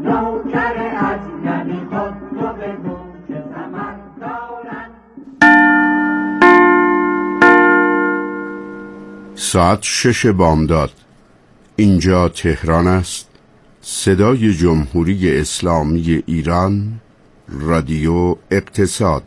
نوکر اجنبی خود تو بگو که ثمر دارد. ساعت 6 بامداد. اینجا تهران است. صدای جمهوری اسلامی ایران، رادیو اقتصاد.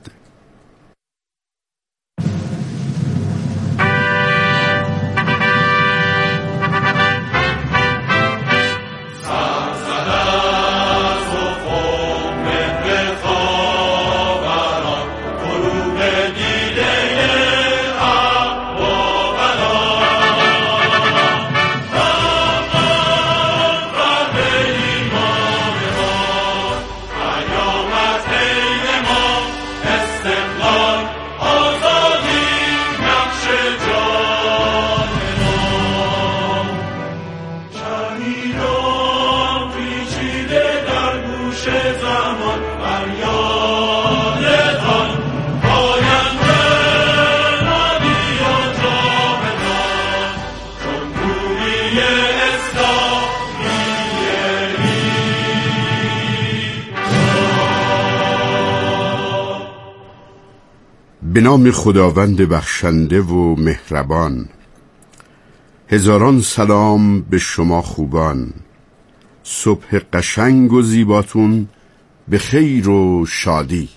به نام خداوند بخشنده و مهربان. هزاران سلام به شما خوبان. صبح قشنگ و زیباتون به خیر و شادی.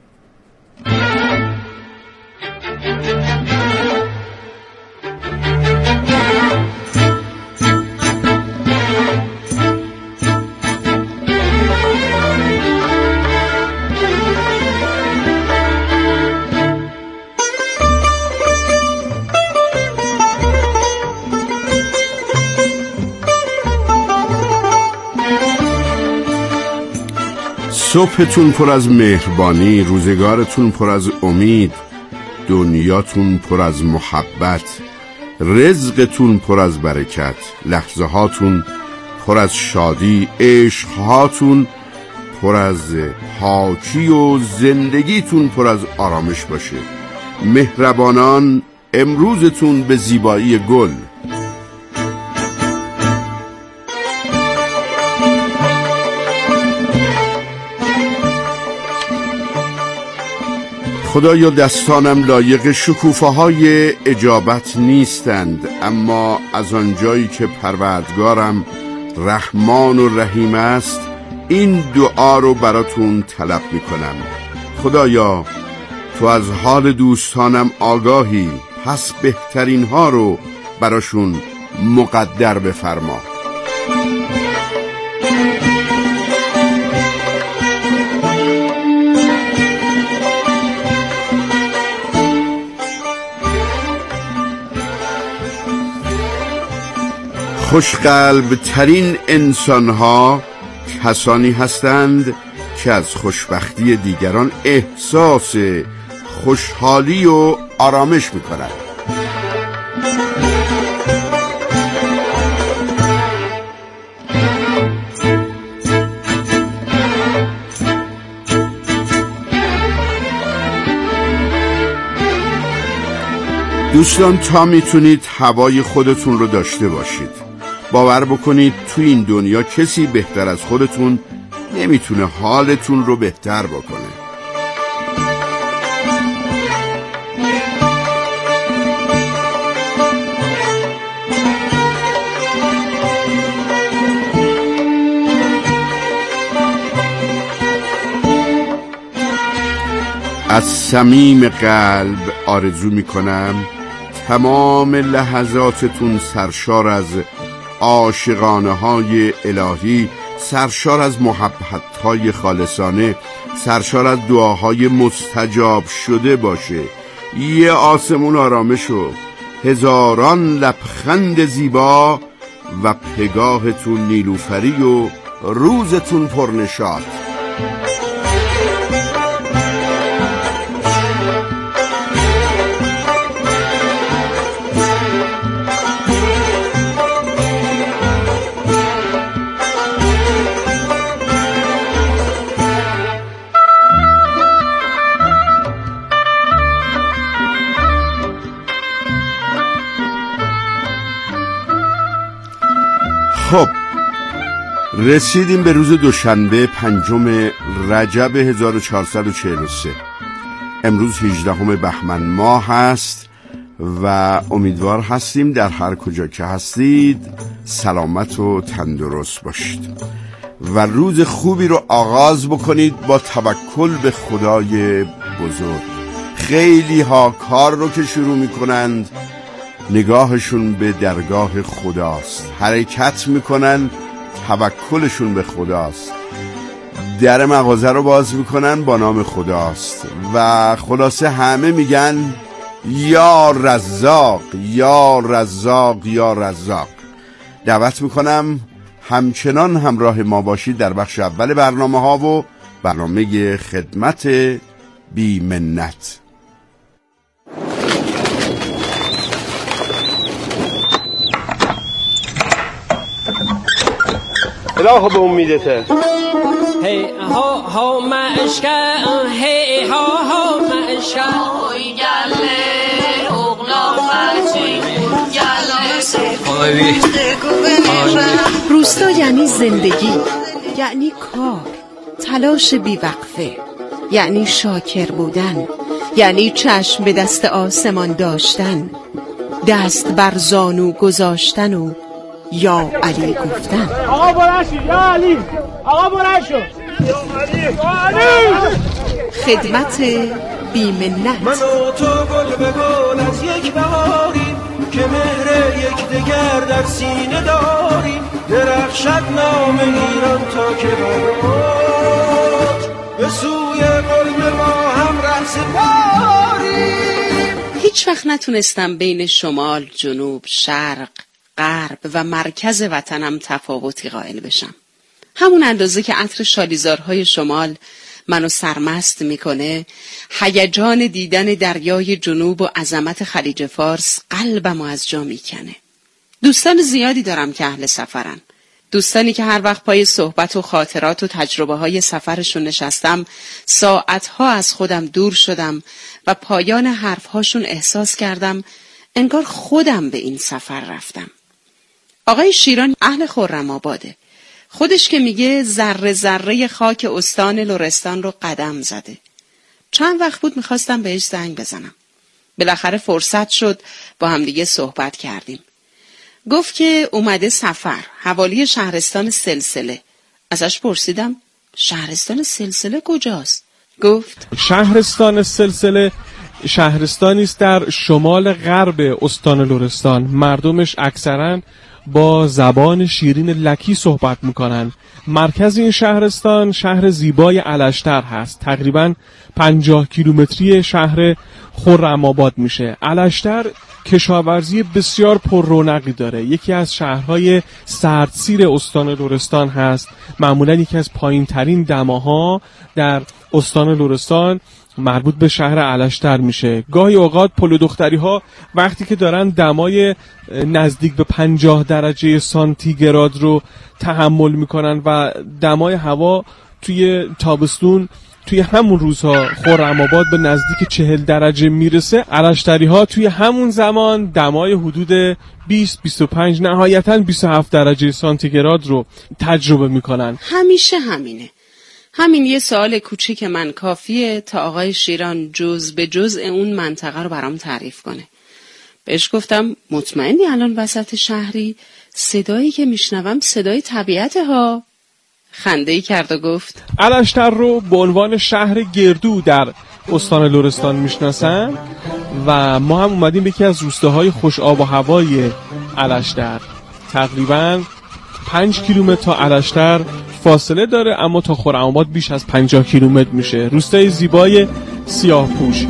صبحتون پر از مهربانی، روزگارتون پر از امید، دنیاتون پر از محبت، رزقتون پر از برکت، لحظه هاتون پر از شادی، عشقهاتون پر از پاکی و زندگیتون پر از آرامش باشه. مهربانان، امروزتون به زیبایی گل. خدایا دستانم لایق شکوفه‌های اجابت نیستند، اما از آنجایی که پروردگارم رحمان و رحیم است، این دعا رو براتون طلب میکنم. خدایا تو از حال دوستانم آگاهی، پس بهترین ها رو براشون مقدر بفرما. خوشقلب ترین انسان‌ها کسانی هستند که از خوشبختی دیگران احساس خوشحالی و آرامش می‌کنند. دوستان، تا میتونید هوای خودتون رو داشته باشید. باور بکنید تو این دنیا کسی بهتر از خودتون نمیتونه حالتون رو بهتر بکنه. از صمیم قلب آرزو میکنم تمام لحظاتتون سرشار از عاشقانه های الهی، سرشار از محبت های خالصانه، سرشار از دعاهای مستجاب شده باشه. یه آسمون آرامش و هزاران لبخند زیبا و پگاهتون نیلوفری و روزتون پرنشاط. خب رسیدیم به روز دوشنبه 5 رجب 1443. امروز 18 بهمن ماه هست و امیدوار هستیم در هر کجا که هستید سلامت و تندرست باشید و روز خوبی رو آغاز بکنید با توکل به خدای بزرگ. خیلی ها کار رو که شروع میکنند نگاهشون به درگاه خداست، حرکت میکنن توکلشون به خداست، در مغازه رو باز میکنن با نام خداست و خلاصه همه میگن یا رزاق یا رزاق یا رزاق. دعوت میکنم همچنان همراه ما باشید در بخش اول برنامه ها و برنامه خدمت بی منت. الهو به امیدته. هی ها ها مشکا هی ها ها مشکا گله اغلا فرچی گله. روستا یعنی زندگی، یعنی کار، تلاش بیوقفه، یعنی شاکر بودن، یعنی چشم به دست آسمان داشتن، دست بر زانو گذاشتن و یا علی گفتن. آقا برشو یا علی، آقا برشو یا علی. خدمت بی منت. من و تو گل به گل از یک بهاریم که مهر یک دگر در سینه داریم. درخشد نام ایران تا که برات به سوی قلب ما هم ره سپاریم. هیچ وقت نتونستم بین شمال، جنوب، شرق، غرب و مرکز وطنم تفاوتی قائل بشم. همون اندازه که عطر شالیزارهای شمال منو سرمست میکنه، هیجان دیدن دریای جنوب و عظمت خلیج فارس قلبمو از جا میکنه. دوستان زیادی دارم که اهل سفرن. دوستانی که هر وقت پای صحبت و خاطرات و تجربه های سفرشون نشستم ساعتها از خودم دور شدم و پایان حرفهاشون احساس کردم انگار خودم به این سفر رفتم. آقای شیران اهل خرم‌آباده. خودش که میگه ذره ذره خاک استان لرستان رو قدم زده. چند وقت بود میخواستم بهش زنگ بزنم. بالاخره فرصت شد، با همدیگه صحبت کردیم. گفت که اومده سفر حوالی شهرستان سلسله. ازش پرسیدم شهرستان سلسله کجاست؟ گفت شهرستان سلسله شهرستانی است در شمال غرب استان لرستان. مردمش اکثراً با زبان شیرین لکی صحبت میکنن. مرکز این شهرستان شهر زیبای الشتر هست. تقریباً 50 کیلومتری شهر خرم‌آباد میشه. الشتر کشاورزی بسیار پر رونقی داره. یکی از شهرهای سردسیر استان لرستان هست. معمولاً یکی از پایین ترین دماها در استان لرستان مربوط به شهر الشتر میشه. گاهی اوقات پلو دختری ها وقتی که دارن دمای نزدیک به 50 درجه سانتیگراد رو تحمل میکنن و دمای هوا توی تابستون توی همون روزها خرم‌آباد به نزدیک 40 درجه میرسه، الشتری ها توی همون زمان دمای حدود 20-25 نهایتاً 27 درجه سانتیگراد رو تجربه میکنن. همیشه همینه. همین یه سوال کوچیک من کافیه تا آقای شیران جز به جز اون منطقه رو برام تعریف کنه. بهش گفتم مطمئنی الان وسط شهری؟ صدایی که میشنوم صدای طبیعته ها. خنده‌ای کرد و گفت الشتر رو به عنوان شهر گردو در استان لرستان میشناسن و ما هم اومدیم به یکی از روستاهای خوش آب و هوای الشتر. تقریباً 5 کیلومتر تا الشتر فاصله داره، اما تا خرم‌آباد بیش از 50 کیلومتر میشه. روستای زیبای سیاه‌پوش.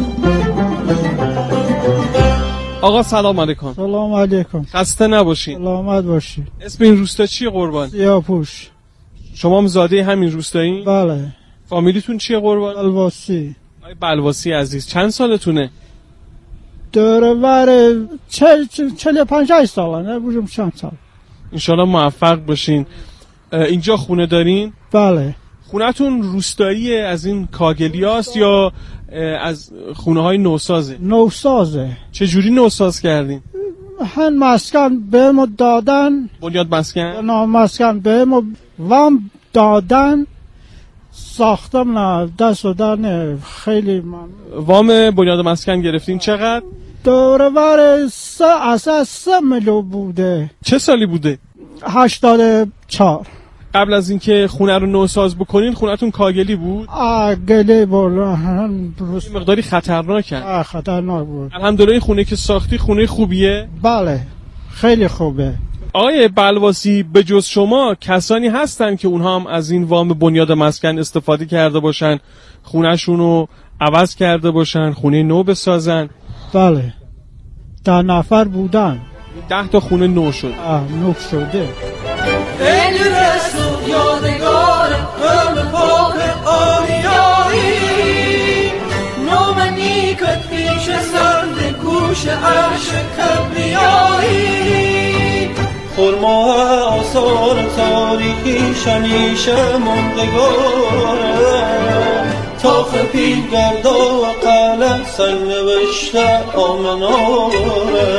آقا سلام علیکم. سلام علیکم. خسته نباشین. سلامت باشی. اسم این روستا چیه قربان؟ سیاه‌پوش. شما هم زاده همین روستایین؟ بله. فامیلیتون چیه قربان؟ بلواسی. آقای بلواسی عزیز چند سالتونه؟ دور بر 45 ساله، نه بودم چند سال. انشالله موفق باشین. اینجا خونه دارین؟ بله. خونه‌تون روستاییه از این کاگلیاست یا از خونه های نوسازه؟ نوسازه. چجوری نوساز کردین؟ هن مسکن بهمو دادن. بنیاد مسکن؟ نه مسکن بهمو وام دادن ساختم نه دست دادن خیلی من وام بنیاد مسکن گرفتین چقدر؟ دورور 3 میلیون بوده. چه سالی بوده؟ 84. قبل از اینکه خونه رو نوساز بکنین خونه‌تون کاگلی بود؟ گلی بالا مقداری خطرناکه. خطرناک بود. الحمدلله این خونه که ساختی خونه خوبیه؟ بله خیلی خوبه. آقای بلواسی به جز شما کسانی هستن که اونها هم از این وام بنیاد مسکن استفاده کرده باشن خونه‌شون رو عوض کرده باشن خونه نو بسازن؟ بله 10 نفر بودن. 10 تا خونه نو شد. نو شده. ای رسول یادگار هم پاک آریایی نام نیکت پیش سرد گوش عرش کبریایی خرما آثار تاریخی شمیشه مندگاره تاخ پیل گردا و قلم سنگ نوشته آمناره.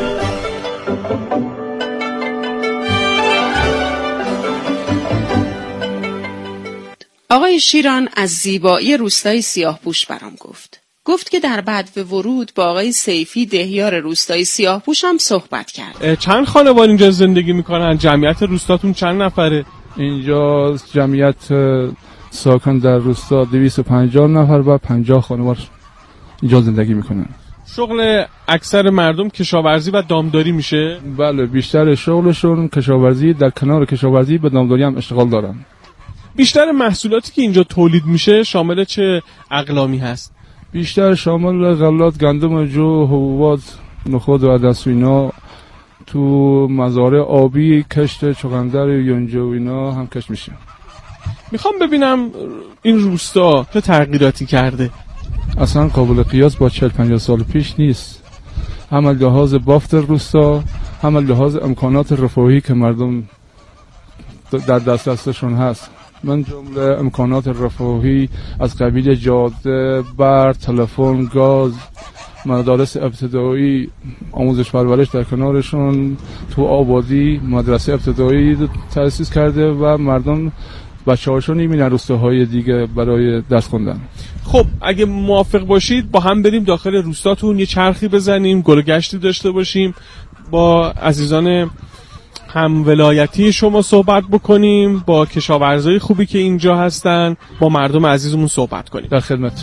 آقای شیران از زیبایی روستای سیاهپوش برام گفت که در بدو ورود با آقای سیفی دهیار روستای سیاهپوش هم صحبت کرد. چند خانواده اینجا زندگی میکنن؟ جمعیت روستاتون چند نفره؟ اینجا جمعیت ساکن در روستا 250 نفر و 50 خانواده اینجا زندگی میکنن. شغل اکثر مردم کشاورزی و دامداری میشه؟ بله بیشتر شغلشون کشاورزی، در کنار کشاورزی به دامداری هم اشتغال دارن. بیشتر محصولاتی که اینجا تولید میشه شامل چه اقلامی هست؟ بیشتر شامل غلات، گندم، جو، حبوبات، نخود و عدس و اینا. تو مزارع آبی کشت چغندر و یونجه و اینا هم کشت میشه. میخوام ببینم این روستا چه تغییراتی کرده. اصلا قابل قیاس با 40-50 سال پیش نیست. هم لحاظ بافت روستا، هم لحاظ امکانات رفاهی که مردم در دسترسشون هست. من جمله امکانات رفاهی از قبیل جاده، برق، تلفن، گاز، مدارس ابتدایی، آموزش پرورش در کنارشون، تو آبادی مدرسه ابتدایی تأسیس کرده و مردم بچه‌هاشون میرن روستاهای دیگه برای درس خوندن. خب اگه موافق باشید با هم بریم داخل روستاتون یه چرخی بزنیم، گل و گشتی داشته باشیم، با عزیزان هم ولایتی شما صحبت بکنیم، با کشاورزای خوبی که اینجا هستن، با مردم عزیزمون صحبت کنیم. در خدمت.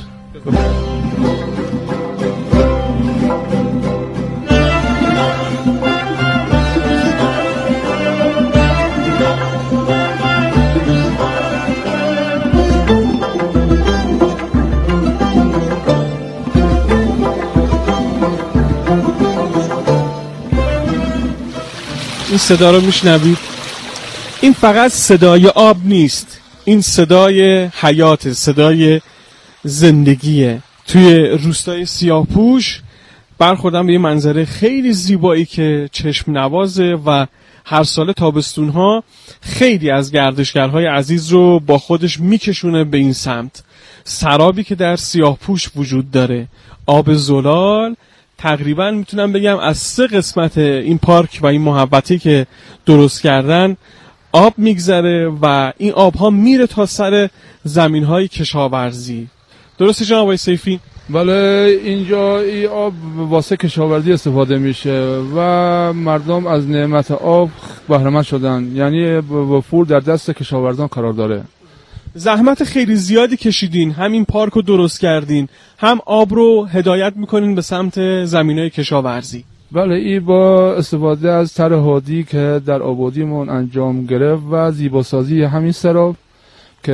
این صدا رو میشنوید؟ این فقط صدای آب نیست، این صدای حیات، صدای زندگیه. توی روستای سیاهپوش برخوردم به یه منظره خیلی زیبایی که چشم نوازه و هر سال تابستونها خیلی از گردشگرهای عزیز رو با خودش میکشونه به این سمت. سرابی که در سیاهپوش وجود داره، آب زلال، تقریبا میتونم بگم از 3 قسمت این پارک و این محوطه‌ای که درست کردن آب میگذره و این آبها میره تا سر زمینهای کشاورزی. درسته جناب آقای سیفی؟ بله اینجا این آب واسه کشاورزی استفاده میشه و مردم از نعمت آب بهره‌مند شدن، یعنی وفور در دست کشاورزان قرار داره. زحمت خیلی زیادی کشیدین، هم این پارک رو درست کردین، هم آب رو هدایت میکنین به سمت زمینای کشاورزی. بله این با استفاده از طرح هادی که در آبادیمون انجام گرفت و زیباسازی همین سراب که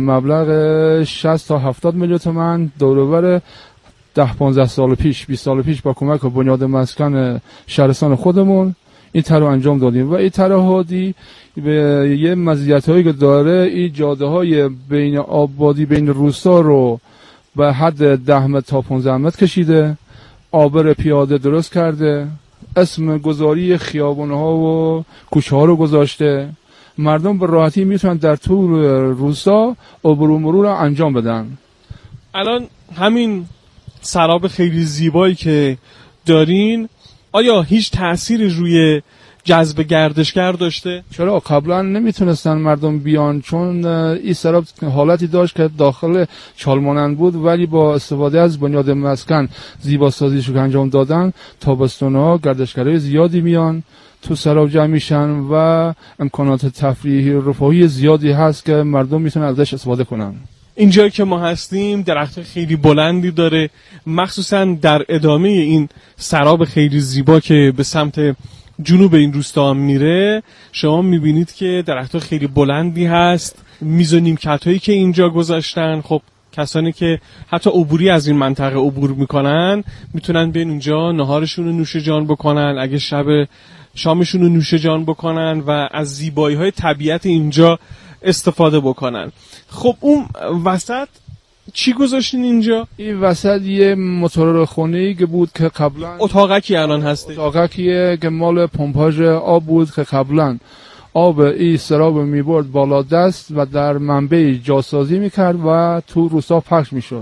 مبلغ 60 تا 70 میلیون تومان دوروبر 10-15 سال پیش 20 سال پیش با کمک بنیاد مسکن شهرستان خودمون این طرح رو انجام دادیم و این طرح هادی به یه مزیتایی که داره این جاده های بین آبادی بین روستا رو به حد 10 متر تا 15 متر کشیده، آبر پیاده درست کرده، اسم گذاری خیابون ها و کوچه ها رو گذاشته، مردم به راحتی میتونن در طول روستا عبور و مرور رو انجام بدن. الان همین سراب خیلی زیبایی که دارین آیا هیچ تأثیری روی جذب گردشگر داشته؟ چرا قبلا نمیتونستن مردم بیان، چون این سراب حالتی داشت که داخل چالمانند بود، ولی با استفاده از بنیاد مسکن زیباسازیشو که انجام دادن، تابستون‌ها گردشگرای زیادی میان تو سراب جمع میشن و امکانات تفریحی و رفاهی زیادی هست که مردم میتونن ازش استفاده کنن. اینجایی که ما هستیم درخت خیلی بلندی داره، مخصوصا در ادامه این سراب خیلی زیبا که به سمت جنوب این روستا هم میره. شما میبینید که درخت خیلی بلندی هست، میز و نیمکت هایی که اینجا گذاشتن. خب کسانی که حتی عبوری از این منطقه عبور میکنن میتونن بیان اینجا نهارشون رو نوش جان بکنن، اگه شب شامشون رو نوش جان بکنن و از زیبایی های طبیعت اینجا استفاده بکنن. خب اون وسط چی گذاشتین اینجا؟ این وسط یه موتور خونه‌ای که بود که قبلا اتاقکی الان هسته. اتاقکیه که مال پمپاژ آب بود که قبلا آب این سراب میبرد بالا دست و در منبع جاسازی میکرد و تو روستا پخش میشد.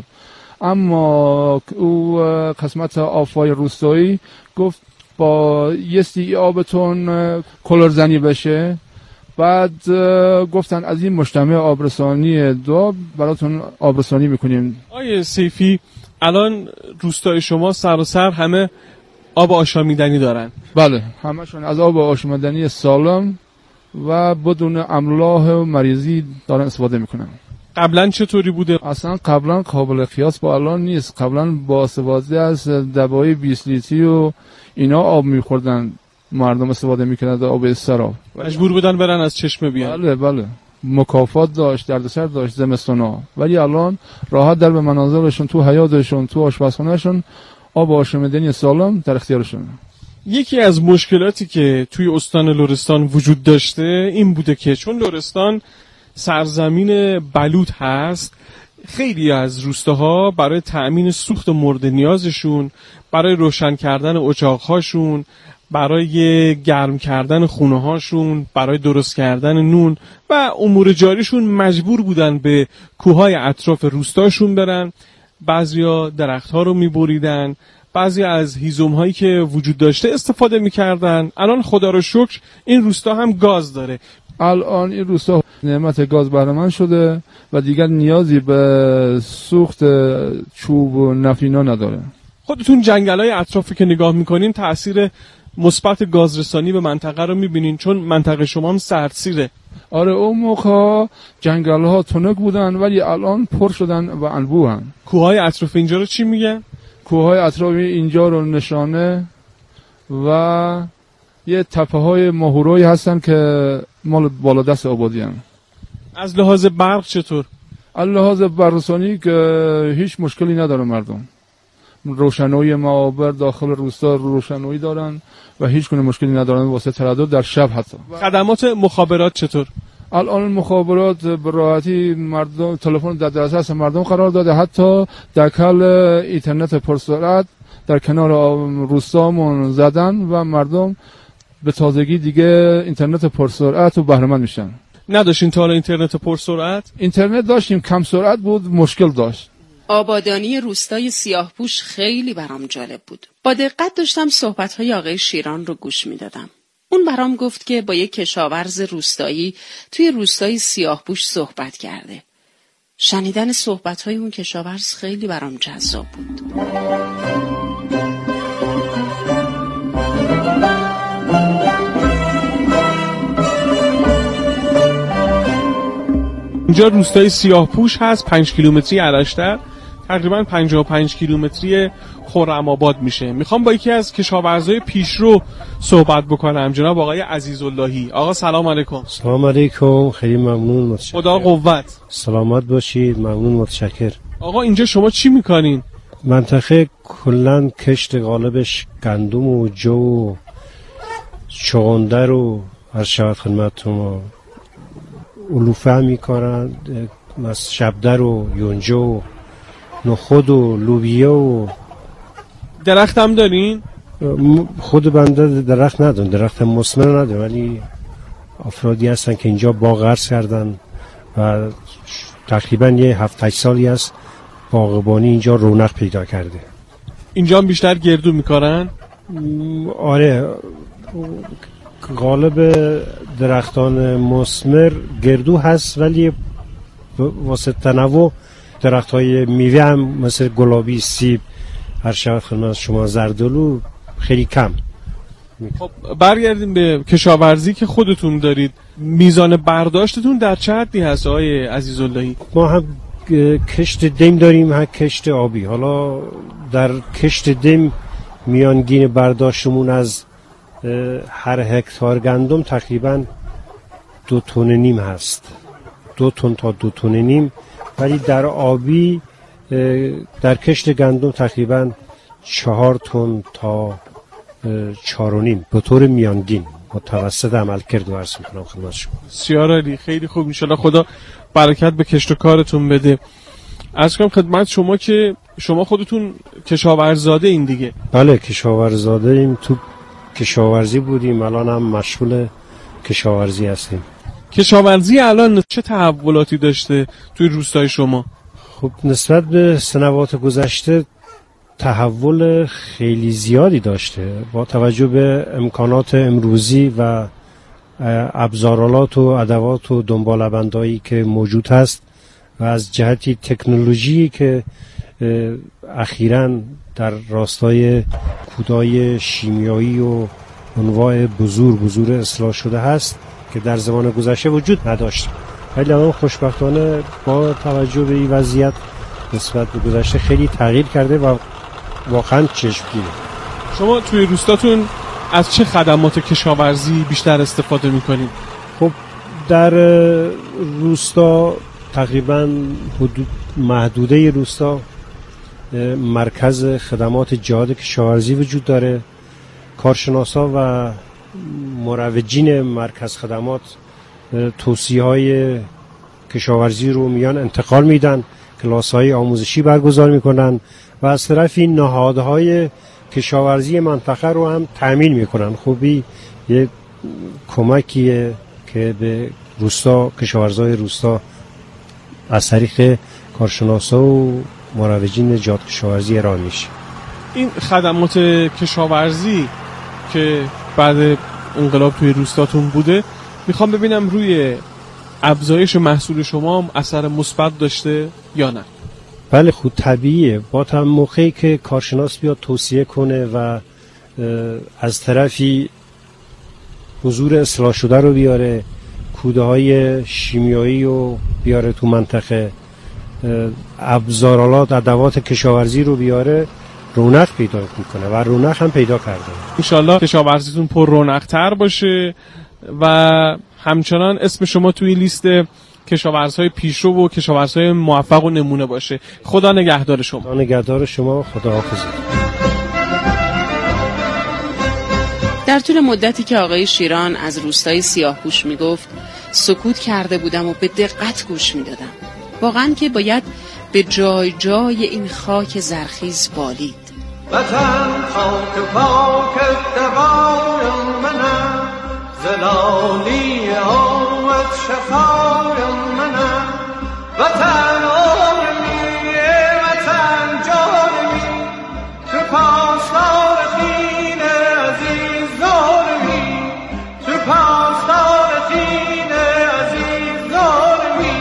اما او قسمت آب‌های روستایی گفت با یه سی آبتون کلرزنی بشه. بعد گفتن از این مجتمع آبرسانی دو براتون آبرسانی میکنیم. آیه سیفی، الان روستای شما سراسر همه آب آشامیدنی دارن؟ بله، همشون از آب آشامیدنی سالم و بدون املاح و مریضی دارن استفاده میکنن. قبلا چطوری بوده؟ اصلا قبلا قابل قیاس با الان نیست. قبلا با استفاده از دبای 20 لیتری و اینا آب میخوردن، مردم استفاده میکنند آب سراب. مجبور بودن برن از چشمه بیان. بله، مکافات داشت، دردسر داشت زمستونا، ولی الان راحت در به منازلشون، تو حیاطشون، تو آشپزخونهشون آب آشامیدنی سالم در اختیارشون. یکی از مشکلاتی که توی استان لرستان وجود داشته این بوده که چون لرستان سرزمین بلوط هست، خیلی از روستاها برای تأمین سوخت مورد نیازشون، برای روشن کردن اجاق‌هاشون، برای گرم کردن خونه هاشون، برای درست کردن نون و امور جاریشون مجبور بودن به کوههای اطراف روستاشون برن. بعضیا درختها رو میبریدن، بعضی از هیزم هایی که وجود داشته استفاده میکردن. الان خدا رو شکر این روستا هم گاز داره. الان این روستا نعمت گاز بهره‌مند شده و دیگر نیازی به سوخت چوب و نفینا نداره. خودتون جنگل‌های اطرافی که نگاه میکنین تأثیر مثبت گازرسانی به منطقه رو میبینین، چون منطقه شما هم سردسیره. آره، اون موقع جنگل‌ها تنک بودن ولی الان پر شدن و انبوهن. کوههای اطراف اینجا رو چی میگن؟ کوههای اطراف اینجا رو نشانه و یه تپه‌های ماهورایی هستن که مال بالا دست آبادی هستن. از لحاظ برق چطور؟ از لحاظ برق‌رسانی که هیچ مشکلی نداره مردم. روشنایی معابر داخل روستا روشنایی دارن و هیچ گونه مشکلی ندارن واسه تردد در شب حتی. خدمات مخابرات چطور؟ الان مخابرات به راحتی مردم تلفن در دسترس مردم قرار داده، حتی دکل اینترنت پرسرعت در کنار روستامون زدن و مردم به تازگی دیگه اینترنت پرسرعت رو بهره مند میشن. نداشتین تا حالا اینترنت پرسرعت؟ اینترنت داشتیم، کم سرعت بود، مشکل داشت. آبادانی روستای سیاهپوش خیلی برام جالب بود. با دقت داشتم صحبت‌های آقای شیران رو گوش میدادم. اون برام گفت که با یک کشاورز روستایی توی روستای سیاهپوش صحبت کرده. شنیدن صحبت‌های اون کشاورز خیلی برام جذاب بود. اینجا روستای سیاهپوش هست، 5 کیلومتری علشتر، تقریبا 55 کیلومتری خرم‌آباد میشه. میخوام با یکی از کشاورزای پیشرو صحبت بکنم، جناب آقای عزیزاللهی. آقا سلام علیکم. سلام علیکم، خیلی ممنون، متشکرم. خدا قوت. سلامت باشید، ممنون، متشکر. آقا اینجا شما چی میکنین؟ منطقه کلن کشت غالبش گندم و جو و چغندر و هر شود خدمتتون علوفه میکنن، شبدر و یونجه و نخود و لوبیا و درخت هم دارین؟ خود بنده درخت ندارم، درخت مسمر ندارم، ولی افرادی هستن که اینجا باغ غرس کردن و تقریبا یه 7-8 سالی است باغبانی اینجا رونق پیدا کرده. اینجا هم بیشتر گردو میکارن؟ آره، غالب درختان مثمر گردو هست، ولی واسه تنوع درخت‌های میوه هم مثل گلابی، سیب، هر شود خدمت شما زردالو خیلی کم. خب برگردیم به کشاورزی که خودتون دارید. میزان برداشتتون در چه حدی هست آقای عزیزاللهی؟ ما هم کشت دیم داریم، هم کشت آبی. حالا در کشت دیم میانگین برداشتمون از هر هکتار گندم تقریبا 2.5 تن هست، 2 تن تا 2.5 تن. ولی در آبی در کشت گندم تقریبا 4 تن تا 4.5 به طور میانگین متوسط عمل کرد عرض میکنم خدمت شما. بسیار عالی، خیلی خوب. انشالله خدا برکت به کشت و کارتون بده. عرض کنم خدمت شما که شما خودتون کشاورزاده این دیگه. بله کشاورزاده ایم، تو کشاورزی بودیم، الان هم مشغول کشاورزی هستیم. کشاورزی الان چه تحولاتی داشته توی روستای شما؟ خب نسبت به سنوات گذشته تحول خیلی زیادی داشته با توجه به امکانات امروزی و ابزارالات و ادوات و دنباله‌بندایی که موجود هست و از جهتی تکنولوژی که اخیراً در راستای کودای شیمیایی و انواع بذور اصلاح شده هست که در زمان گذشته وجود نداشت. ولی الان خوشبختانه با توجه به این وضعیت نسبت به گذشته خیلی تغییر کرده و واقعا چشمگیره. شما توی روستاتون از چه خدمات کشاورزی بیشتر استفاده میکنید؟ خب در روستا تقریبا حدود محدوده روستا مرکز خدمات جهاد کشاورزی وجود داره. کارشناسا و مروجین مرکز خدمات توصیه‌های کشاورزی رو میان انتقال میدن، کلاس‌های آموزشی برگزار میکنن و از طرفی نهادهای کشاورزی منطقه رو هم تأمین میکنن. خوبی یه کمکیه که به روستا، کشاورزای روستا از طریق کارشناسا و مروجین جهاد کشاورزی ارائه میشه. این خدمات کشاورزی که بعد انقلاب توی روستاتون بوده، میخوام ببینم روی افزایش محصول شما اثر مثبت داشته یا نه؟ بله خود طبیعیه. با تا موقعی که کارشناس بیاد توصیه کنه و از طرفی حضور اصلاح شده رو بیاره، کوده های شیمیایی رو بیاره تو منطقه، ابزارالات ادوات کشاورزی رو بیاره، رونق پیدا میکنه و رونق هم پیدا کرده. انشالله کشاورزیتون پر رونق تر باشه و همچنان اسم شما توی لیست کشاورزهای پیشرو و کشاورزهای موفق و نمونه باشه. خدا نگهدار شما. خدا نگهدار شما. خدا حافظ. در طول مدتی که آقای شیران از روستای سیاهپوش میگفت سکوت کرده بودم و به دقت گوش میدادم. واقعا که باید به جای جای این خاک زرخیز بالید. وطن خاک پاکت دوایم منم، زلالی آمد شفایم منم. وطن آرمی، وطن جارمی، تو پاسدار خین عزیز دارمی، تو پاسدار خین عزیز دارمی.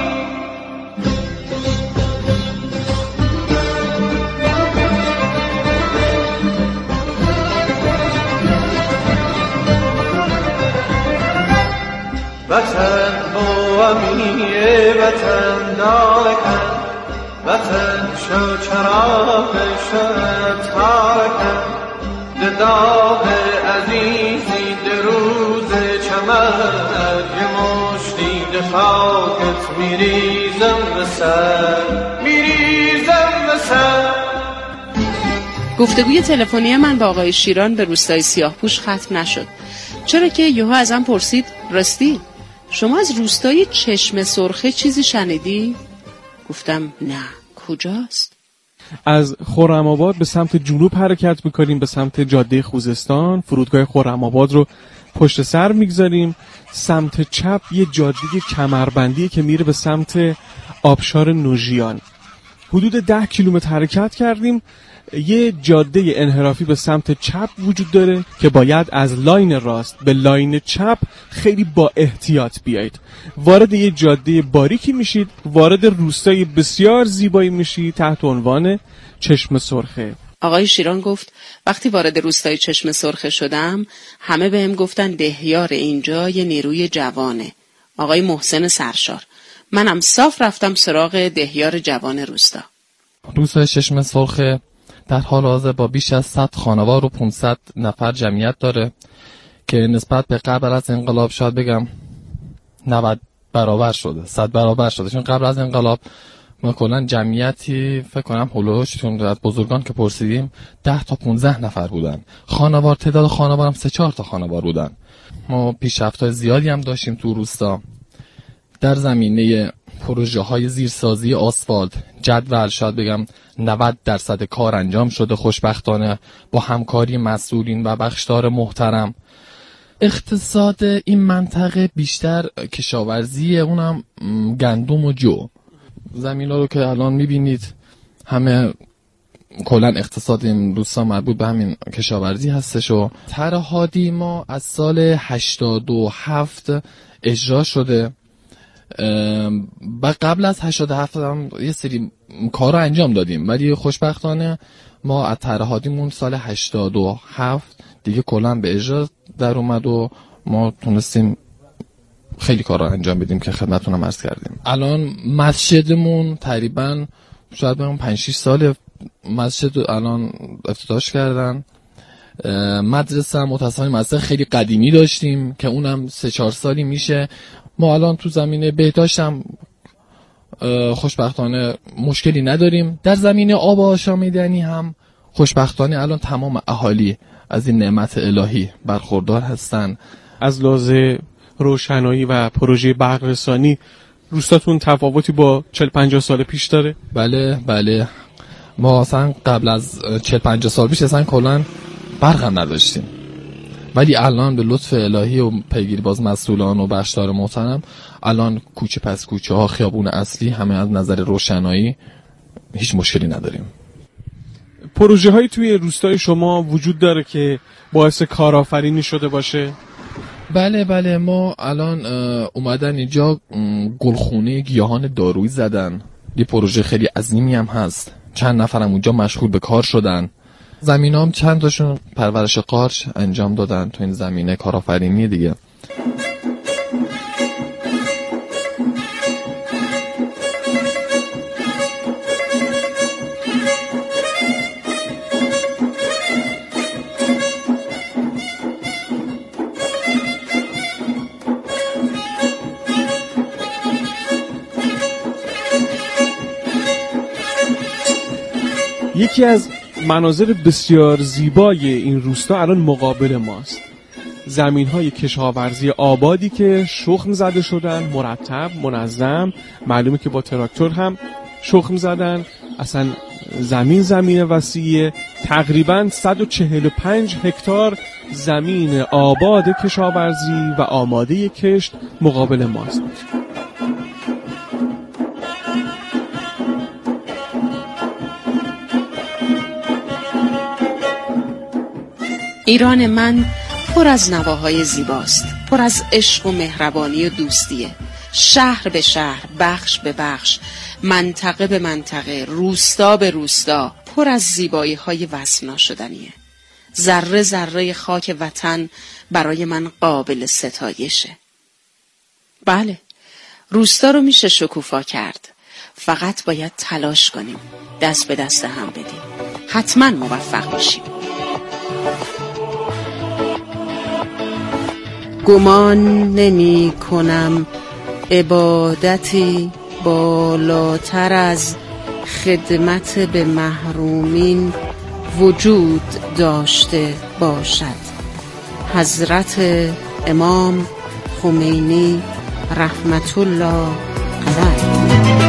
وطن بومیه وطن دارکن، وطن شو چراغ شد تارکن. دداغ عزیزی دروز چمن، یه مشتی خاکت میریزم بسر، میریزم بسر. گفتگوی تلفنی من با آقای شیران به روستای سیاهپوش ختم نشد، چرا که یهو ازم پرسید راستی شما از روستای چشمه سرخه چیزی شنیدی؟ گفتم نه، کجاست؟ از خرم‌آباد به سمت جنوب حرکت میکنیم، به سمت جاده خوزستان. فرودگاه خرم‌آباد رو پشت سر میگذاریم. سمت چپ یه جاده کمربندی که میره به سمت آبشار نوژیان. حدود 10 کیلومتر حرکت کردیم. یه جاده انحرافی به سمت چپ وجود داره که باید از لاین راست به لاین چپ خیلی با احتیاط بیایید. وارد یه جاده باریکی میشید، وارد روستای بسیار زیبایی میشید تحت عنوان چشم سرخه. آقای شیران گفت وقتی وارد روستای چشم سرخه شدم همه بهم گفتن دهیار اینجا یه نیروی جوانه. آقای محسن سرشار. منم صاف رفتم سراغ دهیار جوان روستا. روستای چشم سرخه در حال حاضر با بیش از 100 خانوار و 500 نفر جمعیت داره که نسبت به قبل از انقلاب شاید بگم 90 برابر شده، 100 برابر شده. چون قبل از انقلاب ما کلا جمعیتی فکر کنم هولوش چون از بزرگان که پرسیدیم 10 تا 15 نفر بودن. خانوار تعداد خانوار هم 3-4 تا خانوار بودن. ما پیشرفت‌های زیادی هم داشتیم تو روستا در زمینه پروژه های زیرسازی آسفالت. جدول شاید بگم 90% کار انجام شده خوشبختانه با همکاری مسئولین و بخشدار محترم. اقتصاد این منطقه بیشتر کشاورزیه، اونم گندم و جو. زمینا رو که الان میبینید همه کلا اقتصاد این روستا مربوط به همین کشاورزی هستش. و طرح هادی ما از سال 87 اجرا شده و قبل از 87 هم یه سری کارا انجام دادیم، ولی خوشبختانه ما از طرح هادیمون سال 87 دیگه کلا به اجرا در اومد و ما تونستیم خیلی کارا انجام بدیم که خدمتتون عرض کردیم. الان مسجدمون تقریبا شاید بگم 5-6 سال مسجد الان افتتاحش کردن. مدرسه متأسفانه مدرسه خیلی قدیمی داشتیم که اونم 3-4 سالی میشه. ما الان تو زمینه بهداشت هم خوشبختانه مشکلی نداریم. در زمینه آب آشامیدنی هم خوشبختانه الان تمام اهالی از این نعمت الهی برخوردار هستن. از لحاظ روشنایی و پروژه برق رسانی روستاتون تفاوتی با 40-50 سال پیش داره؟ بله ما اصلا قبل از 40-50 سال پیش اصلا کلا برق هم نداشتیم، ولی الان به لطف الهی و پیگیری باز مسئولان و بخشدار محترم الان کوچه پس کوچه ها خیابون اصلی همه از نظر روشنایی هیچ مشکلی نداریم. پروژه هایی توی روستای شما وجود داره که باعث کارآفرینی شده باشه؟ بله ما الان اومدن اینجا گلخونه گیاهان دارویی زدن. یه پروژه خیلی عظیمی هم هست، چند نفرم اونجا مشغول به کار شدن. زمینام چند تاشون پرورش قارچ انجام دادن تو این زمینه کارآفرینی دیگه. یکی از مناظر بسیار زیبای این روستا الان مقابل ماست. زمین‌های کشاورزی آبادی که شخم زده شدن، مرتب، منظم. معلومه که با تراکتور هم شخم زدن. اصلا زمین وسیعه. تقریباً 145 هکتار زمین آباد کشاورزی و آماده کشت مقابل ماست. ایران من پر از نواهای زیباست، پر از عشق و مهربانی و دوستیه. شهر به شهر، بخش به بخش، منطقه به منطقه، روستا به روستا، پر از زیبایی های وصف ناشدنیه. ذره ذره خاک وطن برای من قابل ستایشه. بله، روستا رو میشه شکوفا کرد، فقط باید تلاش کنیم، دست به دست هم بدیم، حتما موفق میشیم. گمان نمی کنم عبادتی بالاتر از خدمت به محرومین وجود داشته باشد. حضرت امام خمینی رحمت الله علیه.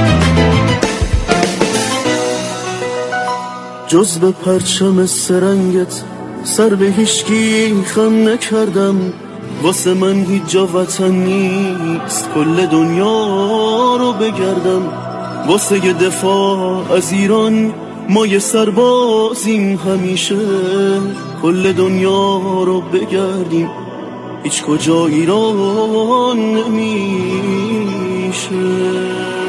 جز به پرچم سرنگت سر به هیچکی خم نکردم، واسه من هیچ جا وطن نیست، کل دنیا رو بگردم. واسه یه دفاع از ایران ما یه سربازیم همیشه کل دنیا رو بگردیم هیچ کجا ایران نمیشه.